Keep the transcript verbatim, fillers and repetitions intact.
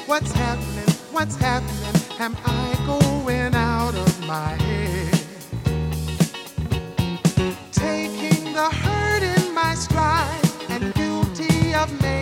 What's happening? What's happening? Am I going out of my head? Taking the hurt in my stride and guilty of making